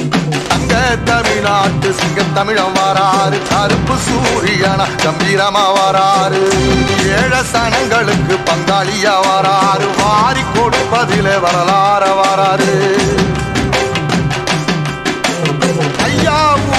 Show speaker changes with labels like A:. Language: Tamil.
A: தங்க தமிழ்நாட்டு சிங்க தமிழம் வராரு கருப்பு சூரியனா கம்பீரமா வராரு ஏழ சனங்களுக்கு பங்காளியா வராரு வாரி கொடுப்பதிலே வரலாற வராரு ஐயா